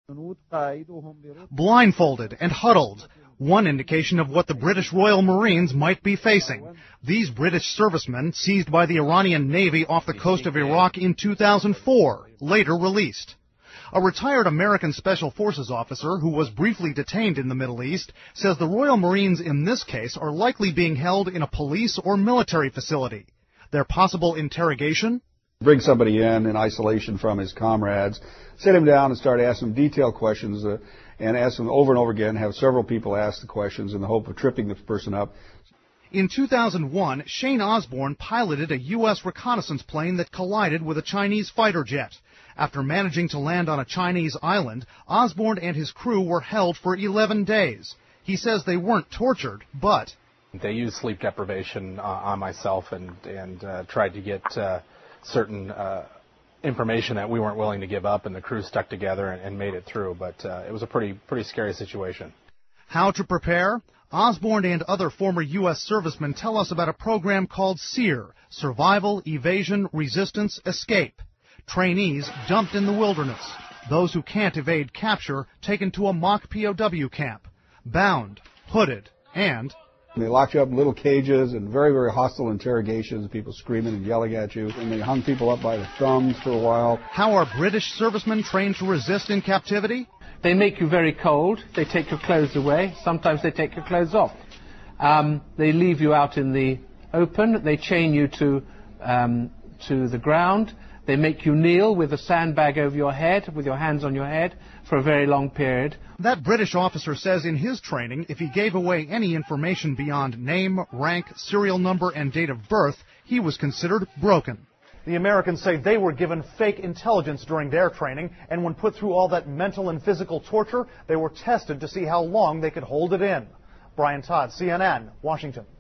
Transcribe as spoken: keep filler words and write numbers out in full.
Blindfolded and huddled, one indication of what the British Royal Marines might be facing. These British servicemen seized by the Iranian Navy off the coast of Iraq in two thousand four, later released. A retired American Special Forces officer who was briefly detained in the Middle East says the Royal Marines in this case are likely being held in a police or military facility. Their possible interrogation? Bring somebody in in isolation from his comrades, sit him down and start asking him detailed questions uh, and ask him over and over again, have several people ask the questions in the hope of tripping the person up. In two thousand one, Shane Osborne piloted a U S reconnaissance plane that collided with a Chinese fighter jet. After managing to land on a Chinese island, Osborne and his crew were held for eleven days. He says they weren't tortured, but they used sleep deprivation uh, on myself and, and uh, tried to get uh, certain uh, information that we weren't willing to give up, and the crew stuck together and, and made it through. But uh, it was a pretty, pretty scary situation. How to prepare? Osborne and other former U S servicemen tell us about a program called SEER, Survival, Evasion, Resistance, Escape. Trainees dumped in the wilderness. Those who can't evade capture taken to a mock P O W camp. Bound, hooded, and they locked you up in little cages and very, very hostile interrogations, people screaming and yelling at you. And they hung people up by the thumbs for a while. How are British servicemen trained to resist in captivity? They make you very cold. They take your clothes away. Sometimes they take your clothes off. Um, they leave you out in the open. They chain you to, um, to the ground. They make you kneel with a sandbag over your head, with your hands on your head, for a very long period. That British officer says in his training, if he gave away any information beyond name, rank, serial number, and date of birth, he was considered broken. The Americans say they were given fake intelligence during their training, and when put through all that mental and physical torture, they were tested to see how long they could hold it in. Brian Todd, C N N, Washington.